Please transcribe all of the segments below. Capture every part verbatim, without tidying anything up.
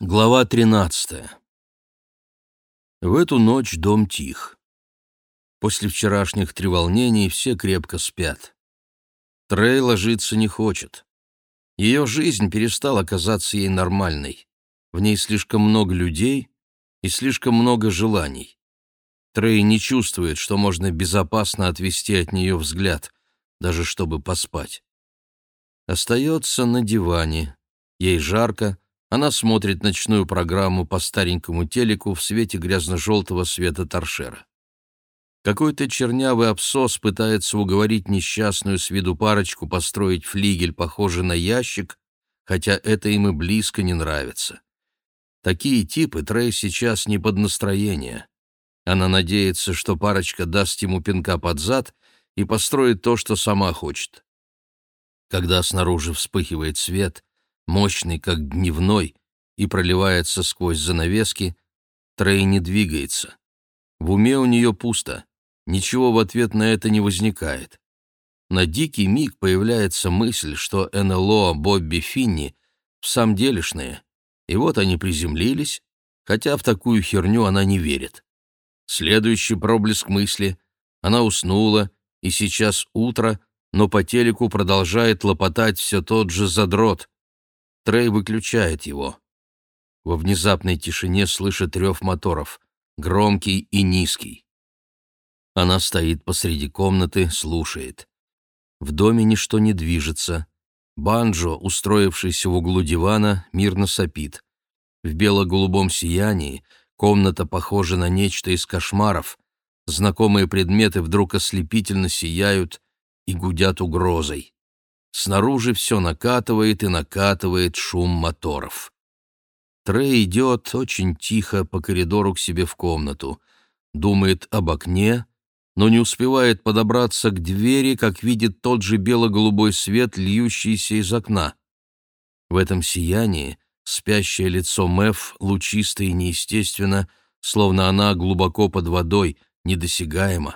Глава тринадцатая. В эту ночь дом тих. После вчерашних треволнений все крепко спят. Трей ложиться не хочет. Ее жизнь перестала казаться ей нормальной. В ней слишком много людей и слишком много желаний. Трей не чувствует, что можно безопасно отвести от нее взгляд, даже чтобы поспать. Остается на диване. Ей жарко. Она смотрит ночную программу по старенькому телеку в свете грязно-желтого света торшера. Какой-то чернявый абсос пытается уговорить несчастную с виду парочку построить флигель, похожий на ящик, хотя это им и близко не нравится. Такие типы Трей сейчас не под настроение. Она надеется, что парочка даст ему пинка под зад и построит то, что сама хочет. Когда снаружи вспыхивает свет, мощный, как дневной, и проливается сквозь занавески, Трей не двигается. В уме у нее пусто, ничего в ответ на это не возникает. На дикий миг появляется мысль, что эн эл о Бобби Финни в самом делешные, и вот они приземлились, хотя в такую херню она не верит. Следующий проблеск мысли — она уснула, и сейчас утро, но по телеку продолжает лопотать все тот же задрот. Трей выключает его. Во внезапной тишине слышит рев моторов, громкий и низкий. Она стоит посреди комнаты, слушает. В доме ничто не движется. Банджо, устроившийся в углу дивана, мирно сопит. В бело-голубом сиянии комната похожа на нечто из кошмаров. Знакомые предметы вдруг ослепительно сияют и гудят угрозой. Снаружи все накатывает и накатывает шум моторов. Трей идет очень тихо по коридору к себе в комнату. Думает об окне, но не успевает подобраться к двери, как видит тот же бело-голубой свет, льющийся из окна. В этом сиянии спящее лицо Мэв лучисто и неестественно, словно она глубоко под водой, недосягаема.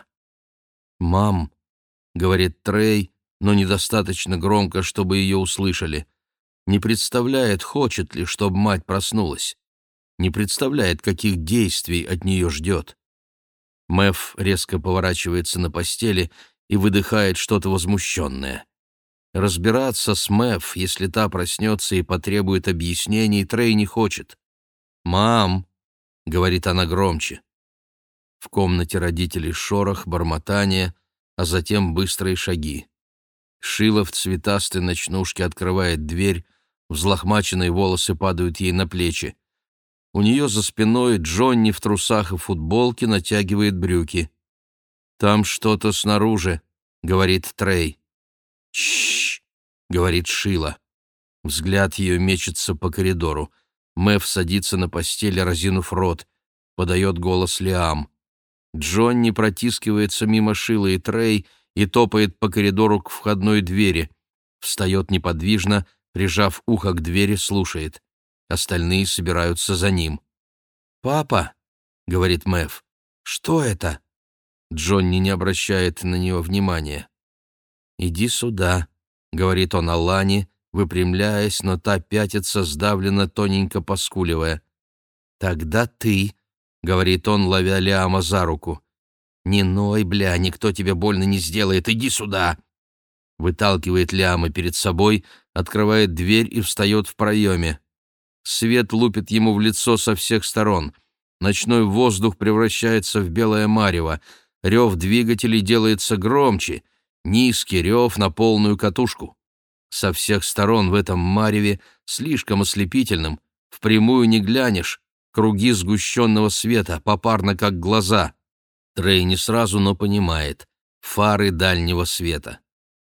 «Мам», — говорит Трей, но недостаточно громко, чтобы ее услышали. Не представляет, хочет ли, чтобы мать проснулась. Не представляет, каких действий от нее ждет. Мэв резко поворачивается на постели и выдыхает что-то возмущенное. Разбираться с Мэв, если та проснется и потребует объяснений, Трей не хочет. «Мам», — говорит она громче. В комнате родителей шорох, бормотание, а затем быстрые шаги. Шила в цветастой ночнушке открывает дверь, взлохмаченные волосы падают ей на плечи. У нее за спиной Джонни в трусах и футболке натягивает брюки. «Там что-то снаружи», — говорит Трей. «Чш!» — говорит Шила. Взгляд ее мечется по коридору. Мэв садится на постели, разинув рот. Подает голос Лиам. Джонни протискивается мимо Шилы и Трей и топает по коридору к входной двери. Встает неподвижно, прижав ухо к двери, слушает. Остальные собираются за ним. «Папа», — говорит Мэв, — «что это?» Джонни не обращает на нее внимания. «Иди сюда», — говорит он Алане, выпрямляясь, но та пятится, сдавленно, тоненько поскуливая. «Тогда ты», — говорит он, ловя Лиама за руку. «Не ной, бля, никто тебе больно не сделает, иди сюда!» Выталкивает Лиама перед собой, открывает дверь и встает в проеме. Свет лупит ему в лицо со всех сторон. Ночной воздух превращается в белое марево. Рев двигателей делается громче. Низкий рев на полную катушку. Со всех сторон в этом мареве, слишком ослепительным, впрямую не глянешь. Круги сгущенного света, попарно как глаза. Трей не сразу, но понимает. Фары дальнего света.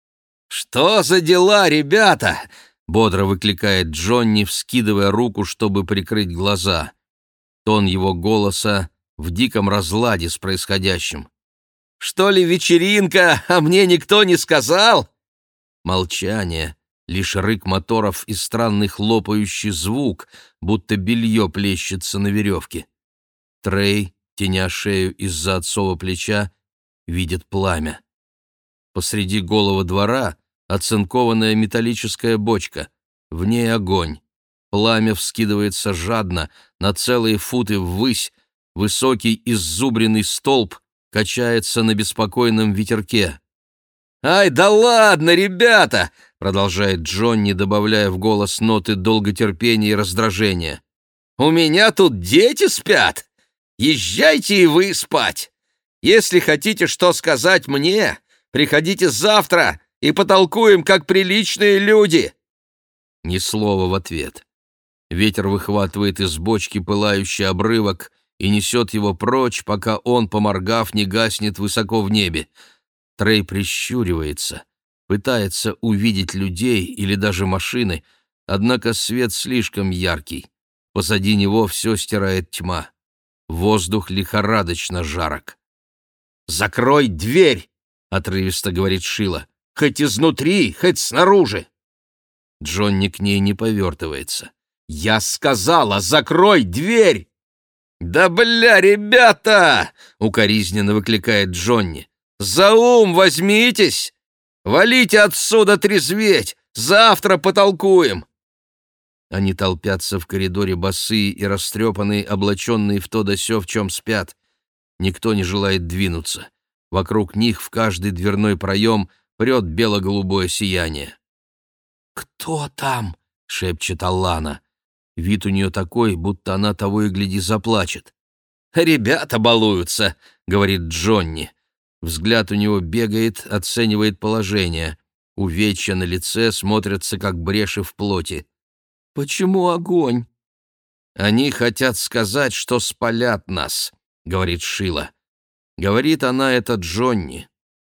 «Что за дела, ребята?» — бодро выкликает Джонни, вскидывая руку, чтобы прикрыть глаза. Тон его голоса в диком разладе с происходящим. «Что ли вечеринка, а мне никто не сказал?» Молчание, лишь рык моторов и странный хлопающий звук, будто белье плещется на веревке. Трей, теня шею из-за отцова плеча, видит пламя. Посреди голого двора оцинкованная металлическая бочка, в ней огонь. Пламя вскидывается жадно, на целые футы ввысь, высокий иззубренный столб качается на беспокойном ветерке. «Ай, да ладно, ребята!» — продолжает Джонни, добавляя в голос ноты долготерпения и раздражения. «У меня тут дети спят! Езжайте и вы спать! Если хотите что сказать мне, приходите завтра и потолкуем, как приличные люди!» Ни слова в ответ. Ветер выхватывает из бочки пылающий обрывок и несет его прочь, пока он, поморгав, не гаснет высоко в небе. Трей прищуривается, пытается увидеть людей или даже машины, однако свет слишком яркий. Позади него все стирает тьма. Воздух лихорадочно жарок. «Закрой дверь!» — отрывисто говорит Шила. «Хоть изнутри, хоть снаружи!» Джонни к ней не повертывается. «Я сказала, закрой дверь!» «Да бля, ребята!» — укоризненно выкликает Джонни. «За ум возьмитесь! Валите отсюда трезветь! Завтра потолкуем!» Они толпятся в коридоре босые и растрепанные, облаченные в то да сё, в чем спят. Никто не желает двинуться. Вокруг них в каждый дверной проем прет бело-голубое сияние. «Кто там?» — шепчет Аллана. Вид у нее такой, будто она того и гляди заплачет. «Ребята балуются», — говорит Джонни. Взгляд у него бегает, оценивает положение. Увечья на лице смотрятся, как бреши в плоти. «Почему огонь?» «Они хотят сказать, что спалят нас», — говорит Шила. Говорит она это Джонни.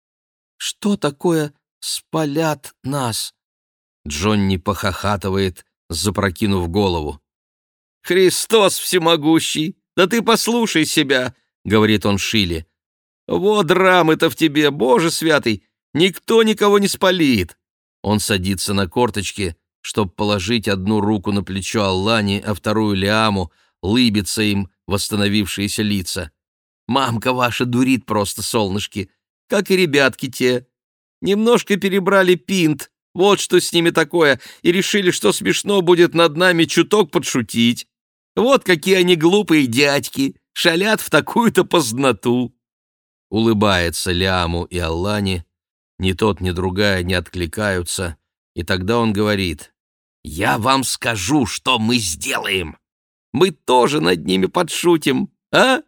«Что такое «спалят нас»?» Джонни похохатывает, запрокинув голову. «Христос всемогущий! Да ты послушай себя!» — говорит он Шиле. «Вот драмы-то в тебе, Боже святый! Никто никого не спалит!» Он садится на корточки, чтоб положить одну руку на плечо Аллане, а вторую Лиаму, лыбится им восстановившиеся лица. «Мамка ваша дурит просто, солнышки, как и ребятки те. Немножко перебрали пинт, вот что с ними такое, и решили, что смешно будет над нами чуток подшутить. Вот какие они глупые дядьки, шалят в такую-то поздноту!» Улыбается Лиаму и Аллане, ни тот, ни другая не откликаются, и тогда он говорит: «Я вам скажу, что мы сделаем. Мы тоже над ними подшутим, а?»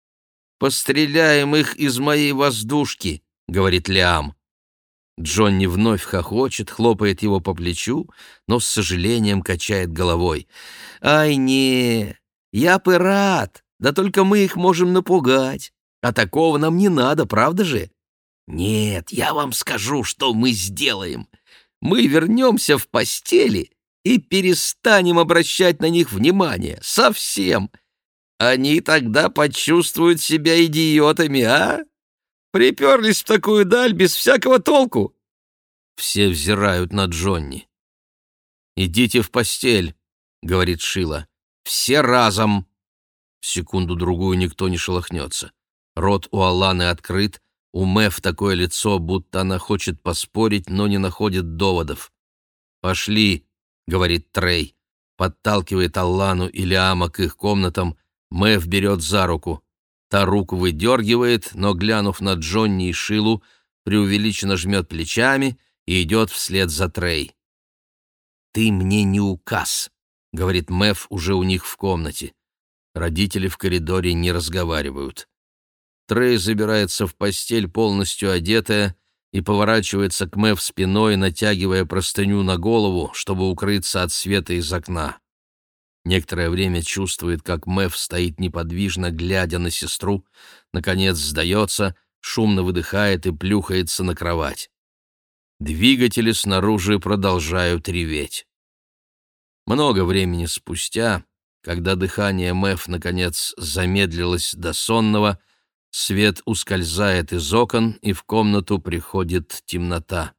«Постреляем их из моей воздушки», — говорит Лиам. Джонни вновь хохочет, хлопает его по плечу, но с сожалением качает головой. «Ай, не, я бы рад, да только мы их можем напугать, а такого нам не надо, правда же? Нет, я вам скажу, что мы сделаем. Мы вернемся в постели и перестанем обращать на них внимание, совсем. Они тогда почувствуют себя идиотами, а? Приперлись в такую даль без всякого толку!» Все взирают на Джонни. «Идите в постель», — говорит Шила. «Все разом». Секунду-другую никто не шелохнется. Рот у Алланы открыт, у Мэв такое лицо, будто она хочет поспорить, но не находит доводов. «Пошли», — говорит Трей. Подталкивает Аллану и Лиама к их комнатам. Мэв берет за руку. Та руку выдергивает, но, глянув на Джонни и Шилу, преувеличенно жмет плечами и идет вслед за Трей. «Ты мне не указ», — говорит Мэв уже у них в комнате. Родители в коридоре не разговаривают. Трей забирается в постель, полностью одетая, и поворачивается к Мэв спиной, натягивая простыню на голову, чтобы укрыться от света из окна. Некоторое время чувствует, как Мэв стоит неподвижно, глядя на сестру, наконец сдается, шумно выдыхает и плюхается на кровать. Двигатели снаружи продолжают реветь. Много времени спустя, когда дыхание Мэв наконец замедлилось до сонного, свет ускользает из окон, и в комнату приходит темнота.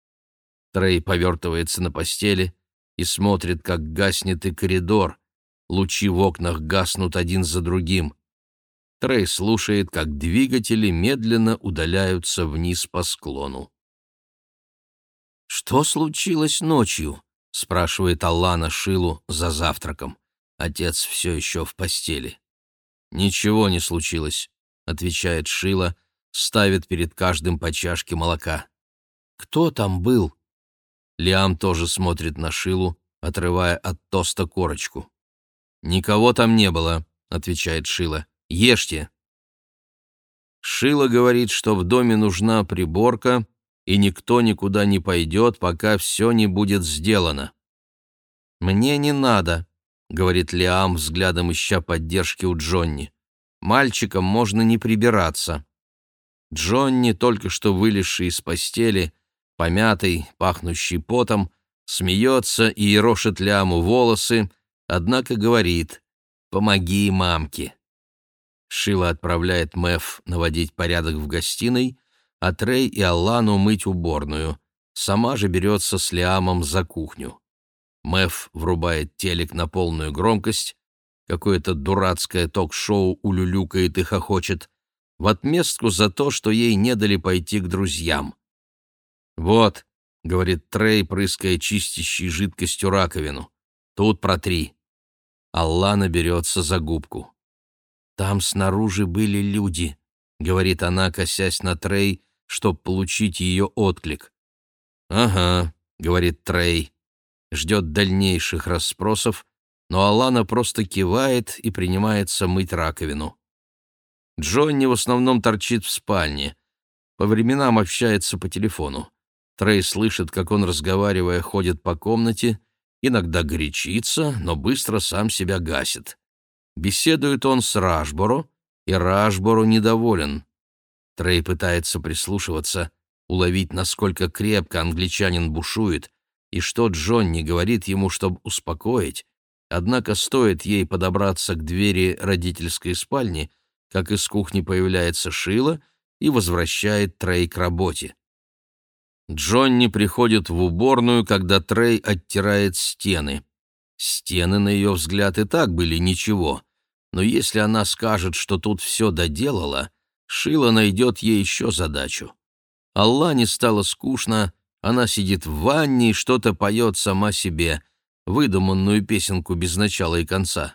Трей повертывается на постели и смотрит, как гаснет и коридор. Лучи в окнах гаснут один за другим. Трей слушает, как двигатели медленно удаляются вниз по склону. «Что случилось ночью?» — спрашивает Аллана Шилу за завтраком. Отец все еще в постели. «Ничего не случилось», — отвечает Шила, ставит перед каждым по чашке молока. «Кто там был?» Лиам тоже смотрит на Шилу, отрывая от тоста корочку. «Никого там не было», — отвечает Шила. «Ешьте». Шила говорит, что в доме нужна приборка, и никто никуда не пойдет, пока все не будет сделано. «Мне не надо», — говорит Лиам, взглядом ища поддержки у Джонни. «Мальчикам можно не прибираться». Джонни, только что вылезший из постели, помятый, пахнущий потом, смеется и ерошит Лиаму волосы, однако говорит: «Помоги мамке». Шила отправляет Мэв наводить порядок в гостиной, а Трей и Аллану мыть уборную. Сама же берется с Лиамом за кухню. Мэв врубает телек на полную громкость, какое-то дурацкое ток-шоу улюлюкает и хохочет, в отместку за то, что ей не дали пойти к друзьям. «Вот», — говорит Трей, прыская чистящей жидкостью раковину, — «тут протри». Аллана берется за губку. «Там снаружи были люди», — говорит она, косясь на Трей, чтоб получить ее отклик. «Ага», — говорит Трей, ждет дальнейших расспросов, но Алана просто кивает и принимается мыть раковину. Джонни в основном торчит в спальне, по временам общается по телефону. Трей слышит, как он, разговаривая, ходит по комнате, иногда горячится, но быстро сам себя гасит. Беседует он с Рашборо, и Рашборо недоволен. Трей пытается прислушиваться, уловить, насколько крепко англичанин бушует, и что Джонни говорит ему, чтобы успокоить, однако стоит ей подобраться к двери родительской спальни, как из кухни появляется Шила и возвращает Трей к работе. Джонни приходит в уборную, когда Трей оттирает стены. Стены, на ее взгляд, и так были ничего, но если она скажет, что тут все доделала, Шила найдет ей еще задачу. Аллане стало скучно, она сидит в ванне и что-то поет сама себе, выдуманную песенку без начала и конца.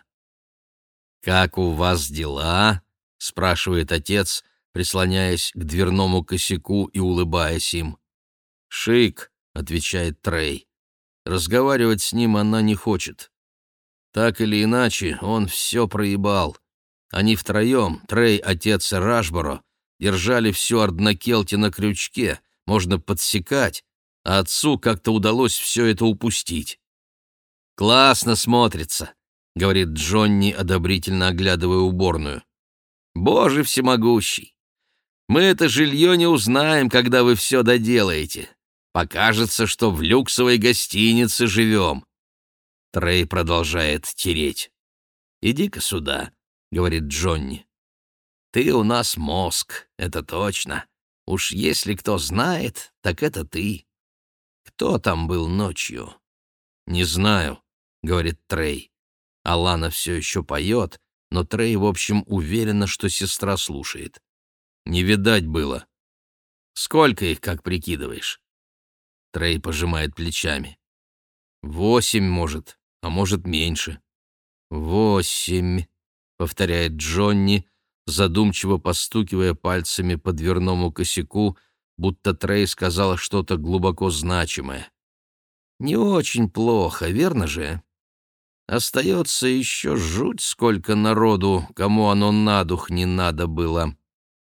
«Как у вас дела?» — спрашивает отец, прислоняясь к дверному косяку и улыбаясь им. «Шик», — отвечает Трей. Разговаривать с ним она не хочет. Так или иначе, он все проебал. Они втроем, Трей, отец и Рашборо, держали всю Арднакелти на крючке, можно подсекать, а отцу как-то удалось все это упустить. «Классно смотрится», — говорит Джонни, одобрительно оглядывая уборную. «Боже всемогущий! Мы это жилье не узнаем, когда вы все доделаете. Покажется, что в люксовой гостинице живем». Трей продолжает тереть. «Иди-ка сюда», — говорит Джонни. «Ты у нас мозг, это точно. Уж если кто знает, так это ты. Кто там был ночью?» «Не знаю», — говорит Трей. Алана все еще поет, но Трей, в общем, уверена, что сестра слушает. «Не видать было». «Сколько их, как прикидываешь?» Трей пожимает плечами. «Восемь, может, а может, меньше». «Восемь», — повторяет Джонни, задумчиво постукивая пальцами по дверному косяку, будто Трей сказала что-то глубоко значимое. «Не очень плохо, верно же? Остается еще жуть сколько народу, кому оно на дух не надо было.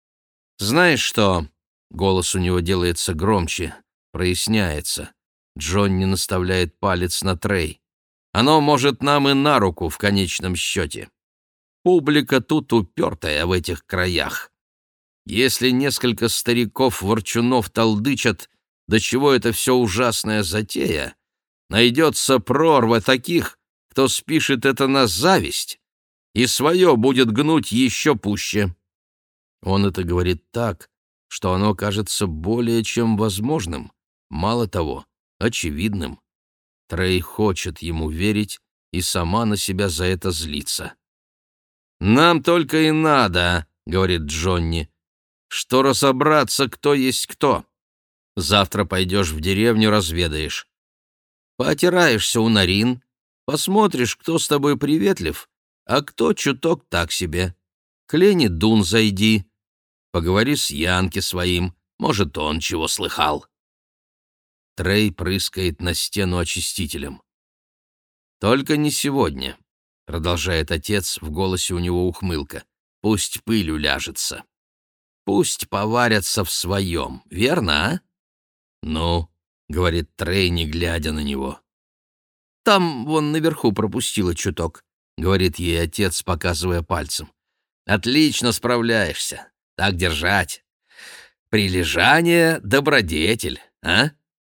Знаешь что?» — голос у него делается громче, проясняется. Джонни наставляет палец на Трей. «Оно может нам и на руку в конечном счете. Публика тут упертая в этих краях. Если несколько стариков-ворчунов толдычат, до чего это все ужасная затея, найдется прорва таких, кто спишет это на зависть, и свое будет гнуть еще пуще». Он это говорит так, что оно кажется более чем возможным, мало того, очевидным. Трей хочет ему верить и сама на себя за это злится. «Нам только и надо, — говорит Джонни, — что разобраться, кто есть кто. Завтра пойдешь в деревню, разведаешь». Поотираешься у Нарин, посмотришь, кто с тобой приветлив, а кто чуток так себе. К Лене Дун зайди, поговори с Янки своим, может, он чего слыхал». Трей прыскает на стену очистителем. «Только не сегодня», — продолжает отец, в голосе у него ухмылка. «Пусть пыль уляжется. Пусть поварятся в своем, верно, а?» «Ну», — говорит Трей, не глядя на него. «Там вон наверху пропустила чуток», — говорит ей отец, показывая пальцем. «Отлично справляешься. Так держать. Прилежание — добродетель, а?»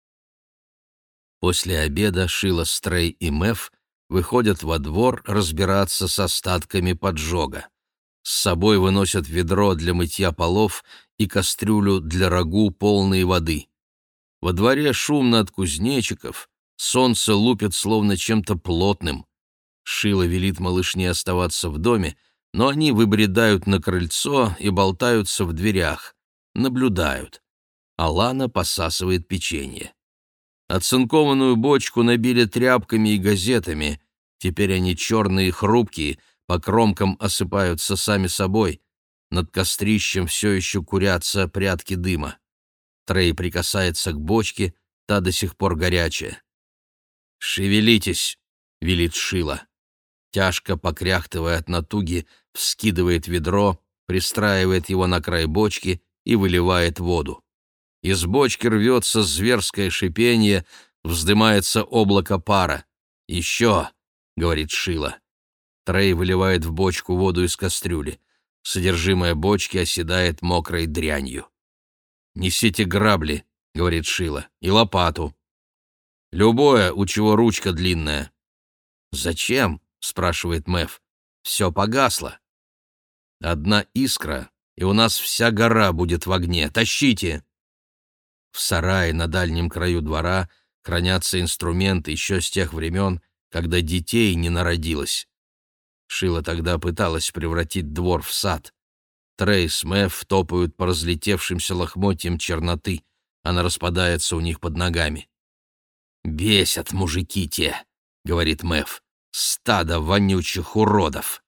После обеда Шила с Трей и Мэв выходят во двор разбираться с остатками поджога. С собой выносят ведро для мытья полов и кастрюлю для рагу, полной воды. Во дворе шумно от кузнечиков, солнце лупит словно чем-то плотным. Шила велит малышне оставаться в доме, но они выбредают на крыльцо и болтаются в дверях, наблюдают. Алана посасывает печенье. Оцинкованную бочку набили тряпками и газетами. Теперь они черные и хрупкие, по кромкам осыпаются сами собой. Над кострищем все еще курятся прядки дыма. Трей прикасается к бочке, та до сих пор горячая. «Шевелитесь!» — велит Шила. Тяжко покряхтывая от натуги, вскидывает ведро, пристраивает его на край бочки и выливает воду. Из бочки рвется зверское шипение, вздымается облако пара. «Еще!» — говорит Шила. Трей выливает в бочку воду из кастрюли. Содержимое бочки оседает мокрой дрянью. «Несите грабли», — говорит Шила, — «и лопату. Любое, у чего ручка длинная». «Зачем?» — спрашивает Мэв. «Все погасло». «Одна искра, и у нас вся гора будет в огне. Тащите!» В сарае на дальнем краю двора хранятся инструменты еще с тех времен, когда детей не народилось. Шила тогда пыталась превратить двор в сад. Трей с Мэв топают по разлетевшимся лохмотьям черноты. Она распадается у них под ногами. «Бесят мужики те», — говорит Мэв, — «стадо вонючих уродов».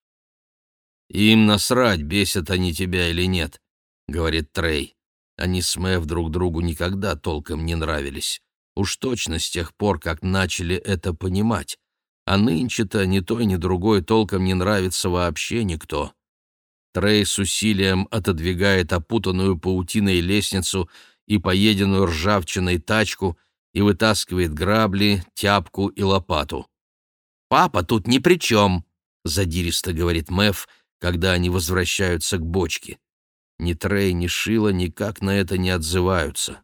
«Им насрать, бесят они тебя или нет», — говорит Трей. Они с Мэв друг другу никогда толком не нравились. Уж точно с тех пор, как начали это понимать. А нынче-то ни той, ни другой толком не нравится вообще никто. Трей с усилием отодвигает опутанную паутиной лестницу и поеденную ржавчиной тачку и вытаскивает грабли, тяпку и лопату. «Папа тут ни при чем», — задиристо говорит Мэв, когда они возвращаются к бочке. Ни Трей, ни Шила никак на это не отзываются.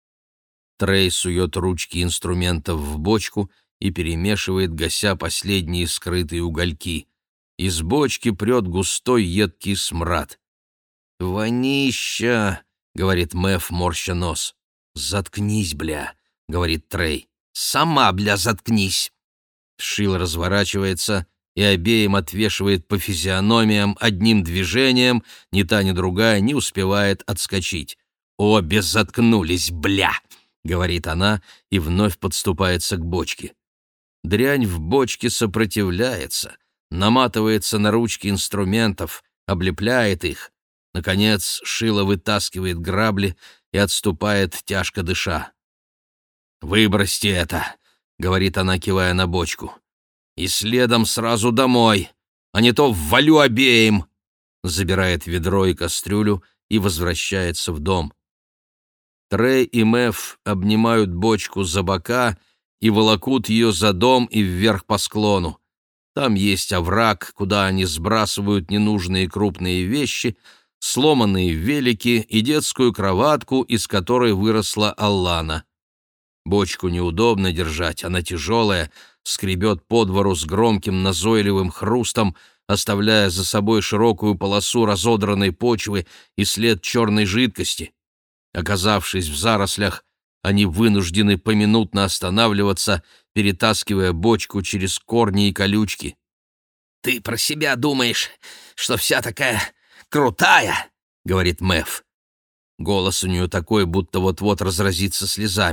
Трей сует ручки инструментов в бочку и перемешивает, гася последние скрытые угольки. Из бочки прет густой едкий смрад. «Вонища!» — говорит Мэв, морща нос. «Заткнись, бля!» — говорит Трей. «Сама, бля, заткнись!» Шила разворачивается и обеим отвешивает по физиономиям одним движением, ни та, ни другая не успевает отскочить. «Обе заткнулись, бля!» — говорит она и вновь подступается к бочке. Дрянь в бочке сопротивляется, наматывается на ручки инструментов, облепляет их. Наконец Шила вытаскивает грабли и отступает, тяжко дыша. «Выбросьте это!» — говорит она, кивая на бочку. «И следом сразу домой, а не то ввалю обеим!» Забирает ведро и кастрюлю и возвращается в дом. Трей и Мэв обнимают бочку за бока и волокут ее за дом и вверх по склону. Там есть овраг, куда они сбрасывают ненужные крупные вещи, сломанные велики и детскую кроватку, из которой выросла Аллана. Бочку неудобно держать, она тяжелая, скребет по двору с громким назойливым хрустом, оставляя за собой широкую полосу разодранной почвы и след черной жидкости. Оказавшись в зарослях, они вынуждены поминутно останавливаться, перетаскивая бочку через корни и колючки. «Ты про себя думаешь, что вся такая крутая?» — говорит Мэв. Голос у нее такой, будто вот-вот разразится слезами.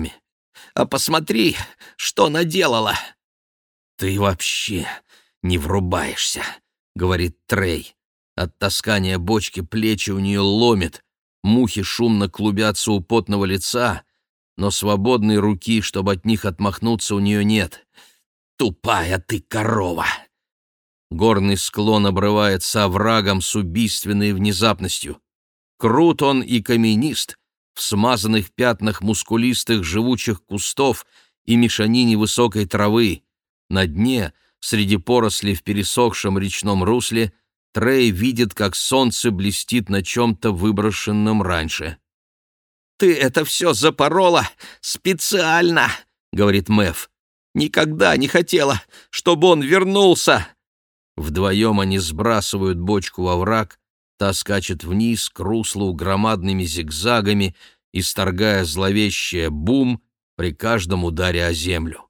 А посмотри, что наделала!» «Ты вообще не врубаешься», — говорит Трей. От таскания бочки плечи у нее ломит, мухи шумно клубятся у потного лица, но свободной руки, чтобы от них отмахнуться, у нее нет. «Тупая ты корова!» Горный склон обрывается оврагом с убийственной внезапностью. Крут он и каменист, в смазанных пятнах мускулистых живучих кустов и мешанине высокой травы. На дне, среди порослей в пересохшем речном русле, Трей видит, как солнце блестит на чем-то выброшенном раньше. «Ты это все запорола специально!» — говорит Мэв. «Никогда не хотела, чтобы он вернулся!» Вдвоем они сбрасывают бочку во враг, та скачет вниз к руслу громадными зигзагами, исторгая зловещее бум при каждом ударе о землю.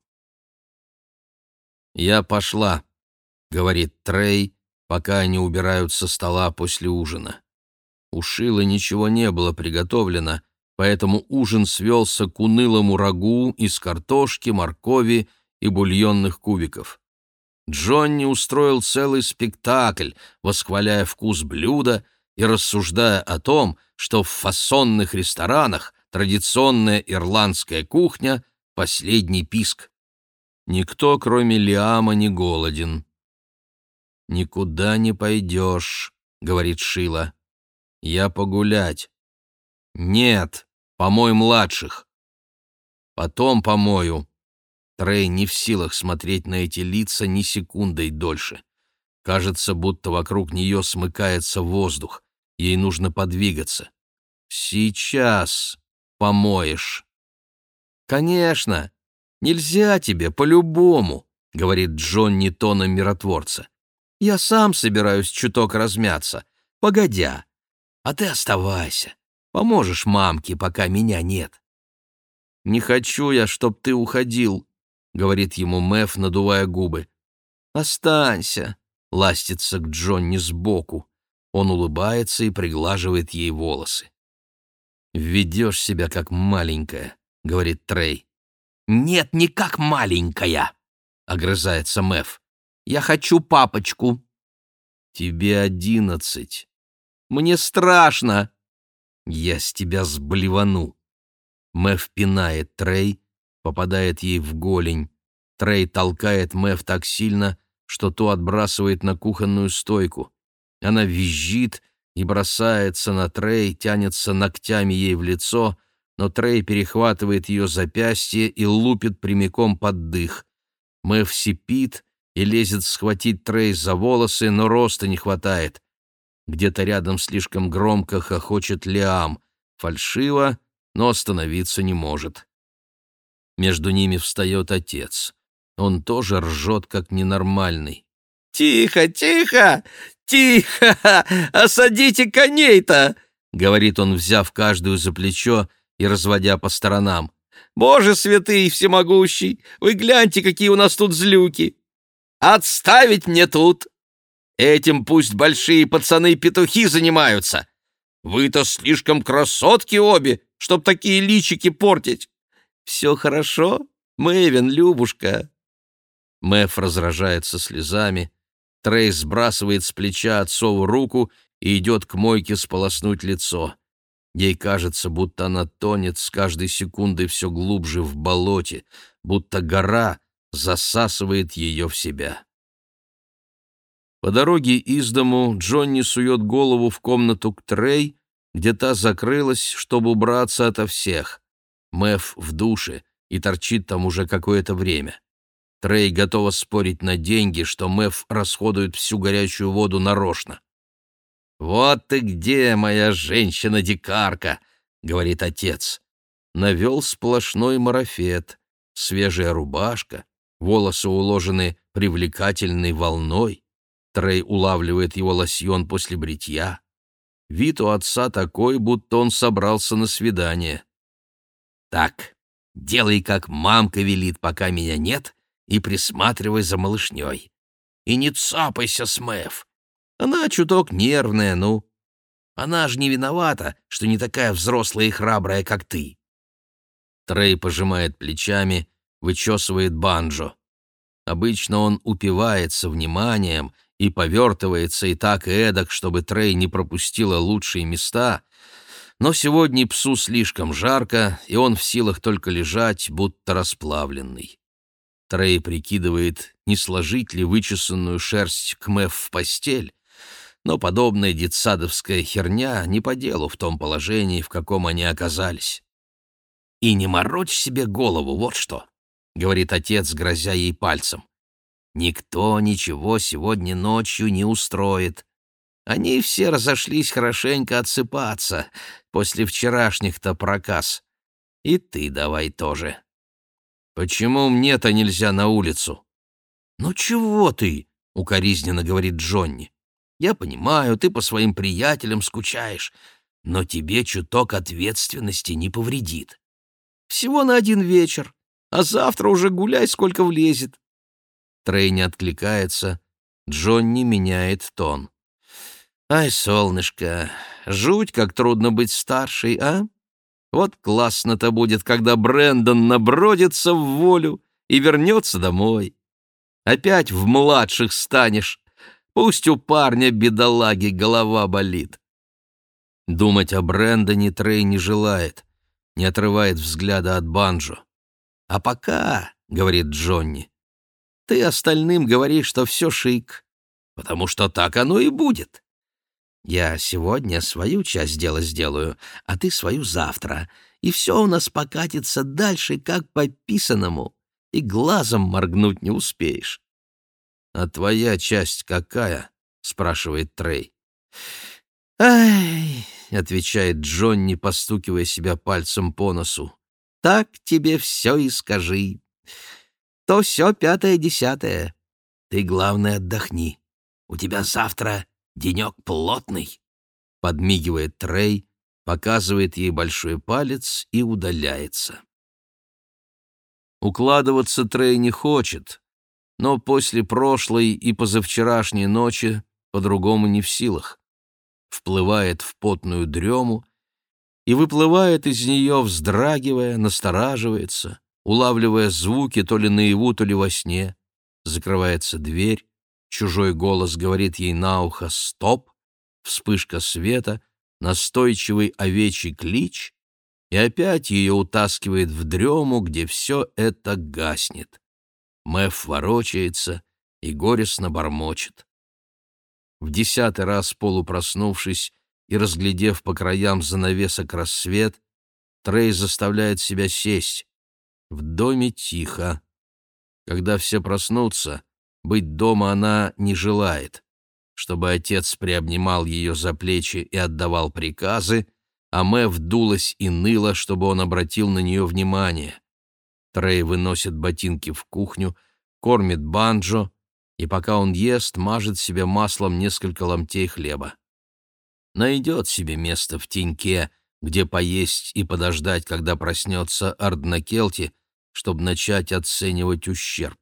«Я пошла», — говорит Трей, пока они убирают со стола после ужина. У Шилы ничего не было приготовлено, поэтому ужин свелся к унылому рагу из картошки, моркови и бульонных кубиков. Джонни устроил целый спектакль, восхваляя вкус блюда и рассуждая о том, что в фасонных ресторанах традиционная ирландская кухня — последний писк. Никто, кроме Лиама, не голоден. «Никуда не пойдешь», — говорит Шила. «Я погулять». «Нет, помой младших». «Потом помою». Трей не в силах смотреть на эти лица ни секундой дольше. Кажется, будто вокруг нее смыкается воздух. Ей нужно подвигаться. «Сейчас помоешь». «Конечно, нельзя тебе по-любому», — говорит Джонни тоном миротворца. «Я сам собираюсь чуток размяться, погодя. А ты оставайся, поможешь мамке, пока меня нет». «Не хочу я, чтоб ты уходил», — говорит ему Мэв, надувая губы. «Останься», — ластится к Джонни сбоку. Он улыбается и приглаживает ей волосы. «Ведешь себя как маленькая», — говорит Трей. «Нет, не как маленькая», — огрызается Мэв. «Я хочу папочку». «Тебе одиннадцать». «Мне страшно». «Я с тебя сблевану». Мэв пинает Трей, попадает ей в голень. Трей толкает Мэв так сильно, что то отбрасывает на кухонную стойку. Она визжит и бросается на Трей, тянется ногтями ей в лицо, но Трей перехватывает ее запястье и лупит прямиком под дых. Мэв сипит и лезет схватить Трей за волосы, но роста не хватает. Где-то рядом слишком громко хохочет Лиам. Фальшиво, но остановиться не может. Между ними встает отец. Он тоже ржет, как ненормальный. «Тихо, тихо, тихо! Осадите коней-то!» — говорит он, взяв каждую за плечо и разводя по сторонам. «Боже святый всемогущий! Вы гляньте, какие у нас тут злюки! Отставить мне тут! Этим пусть большие пацаны-петухи занимаются! Вы-то слишком красотки обе, чтоб такие личики портить! Все хорошо, Мэвин, Любушка?» Мэв разражается слезами. Трей сбрасывает с плеча отцову руку и идет к мойке сполоснуть лицо. Ей кажется, будто она тонет с каждой секундой все глубже в болоте, будто гора засасывает ее в себя. По дороге из дому Джонни сует голову в комнату к Трей, где та закрылась, чтобы убраться ото всех. Мэв в душе и торчит там уже какое-то время. Трей готова спорить на деньги, что Мэв расходует всю горячую воду нарочно. «Вот ты где, моя женщина-дикарка!» — говорит отец. Навел сплошной марафет, свежая рубашка, волосы уложены привлекательной волной. Трей улавливает его лосьон после бритья. Вид у отца такой, будто он собрался на свидание. «Так, делай, как мамка велит, пока меня нет, и присматривай за малышней. И не цапайся с Мэв. Она чуток нервная, ну. Она ж не виновата, что не такая взрослая и храбрая, как ты». Трей пожимает плечами, вычесывает банджо. Обычно он упивается вниманием и повертывается и так и эдак, чтобы Трей не пропустила лучшие места, но сегодня псу слишком жарко, и он в силах только лежать, будто расплавленный. Трей прикидывает, не сложить ли вычесанную шерсть к Мэв в постель, но подобная детсадовская херня не по делу в том положении, в каком они оказались. «И не морочь себе голову, вот что», — говорит отец, грозя ей пальцем. «Никто ничего сегодня ночью не устроит. Они все разошлись хорошенько отсыпаться после вчерашних-то проказ. И ты давай тоже». «Почему мне-то нельзя на улицу?» «Ну чего ты?» — укоризненно говорит Джонни. «Я понимаю, ты по своим приятелям скучаешь, но тебе чуток ответственности не повредит. Всего на один вечер, а завтра уже гуляй, сколько влезет». Трей не откликается. Джонни меняет тон. «Ай, солнышко, жуть, как трудно быть старшей, а? Вот классно-то будет, когда Брэндон набродится в волю и вернется домой. Опять в младших станешь. Пусть у парня-бедолаги голова болит». Думать о Брэндоне Трей не желает, не отрывает взгляда от банджо. «А пока, — говорит Джонни, — ты остальным говоришь, что все шик, потому что так оно и будет. Я сегодня свою часть дела сделаю, а ты свою завтра, и все у нас покатится дальше, как по писаному, и глазом моргнуть не успеешь». «А твоя часть какая?» — спрашивает Трей. «Ай!» — отвечает Джонни, постукивая себя пальцем по носу. «Так тебе все и скажи. То все пятое-десятое. Ты, главное, отдохни. У тебя завтра денек плотный», — подмигивает Трей, показывает ей большой палец и удаляется. Укладываться Трей не хочет, но после прошлой и позавчерашней ночи по-другому не в силах. Вплывает в потную дрему и выплывает из нее, вздрагивая, настораживается, улавливая звуки то ли наяву, то ли во сне. Закрывается дверь, чужой голос говорит ей на ухо «стоп», вспышка света, настойчивый овечий клич, и опять ее утаскивает в дрему, где все это гаснет. Мэв ворочается и горестно бормочет. В десятый раз полупроснувшись и разглядев по краям занавесок рассвет, Трей заставляет себя сесть. В доме тихо. Когда все проснутся, быть дома она не желает, чтобы отец приобнимал ее за плечи и отдавал приказы, а Мэв дулась и ныла, чтобы он обратил на нее внимание. Трей выносит ботинки в кухню, кормит банджо, и пока он ест, мажет себе маслом несколько ломтей хлеба. Найдет себе место в теньке, где поесть и подождать, когда проснется Арднакелти, чтобы начать оценивать ущерб.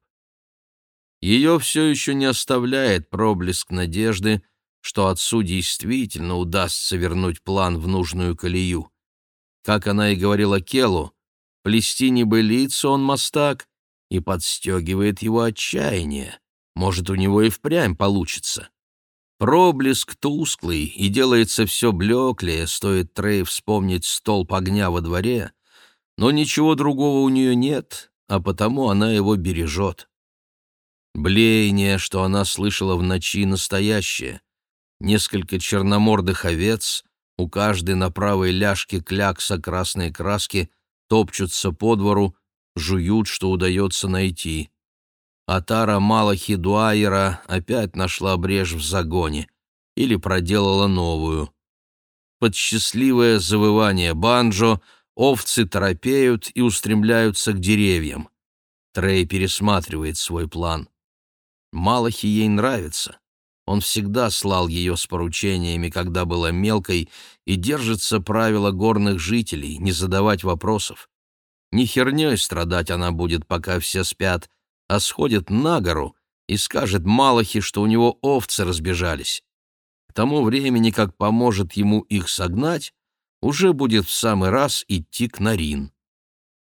Ее все еще не оставляет проблеск надежды, что отцу действительно удастся вернуть план в нужную колею. Как она и говорила Келу, плести небылицу он мастак и подстегивает его отчаяние. Может, у него и впрямь получится. Проблеск тусклый, и делается все блеклее, стоит Трей вспомнить столб огня во дворе, но ничего другого у нее нет, а потому она его бережет. Блеяние, что она слышала в ночи, настоящее. Несколько черномордых овец, у каждой на правой ляжке клякса красной краски, топчутся по двору, жуют, что удается найти. Атара Малахи Дуайера опять нашла брешь в загоне или проделала новую. Под счастливое завывание банджо овцы торопеют и устремляются к деревьям. Трей пересматривает свой план. Малахи ей нравится. Он всегда слал ее с поручениями, когда была мелкой, и держится правила горных жителей — не задавать вопросов. Не херней страдать она будет, пока все спят, а сходит на гору и скажет Малахи, что у него овцы разбежались. К тому времени, как поможет ему их согнать, уже будет в самый раз идти к Нарин.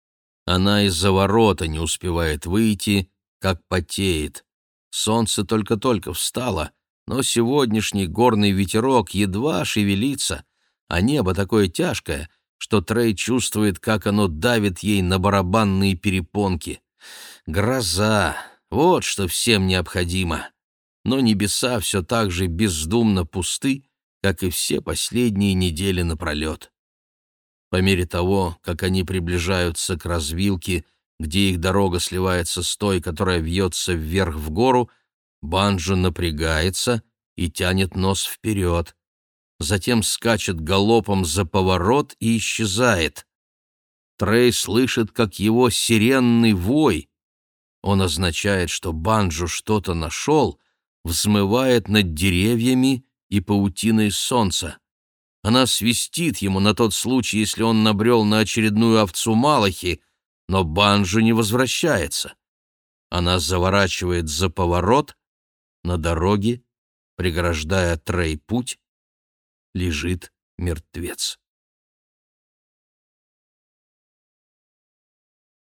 Она из-за ворота не успевает выйти, как потеет. Солнце только-только встало, но сегодняшний горный ветерок едва шевелится, а небо такое тяжкое, что Трей чувствует, как оно давит ей на барабанные перепонки. Гроза — вот что всем необходимо. Но небеса все так же бездумно пусты, как и все последние недели напролет. По мере того, как они приближаются к развилке, где их дорога сливается с той, которая вьется вверх в гору, Банджо напрягается и тянет нос вперед. Затем скачет галопом за поворот и исчезает. Трей слышит, как его сиренный вой. Он означает, что Банджо что-то нашел, взмывает над деревьями и паутиной солнца. Она свистит ему на тот случай, если он набрел на очередную овцу Малахи, но Банджо не возвращается. Она заворачивает за поворот. На дороге, преграждая Трей путь, лежит мертвец.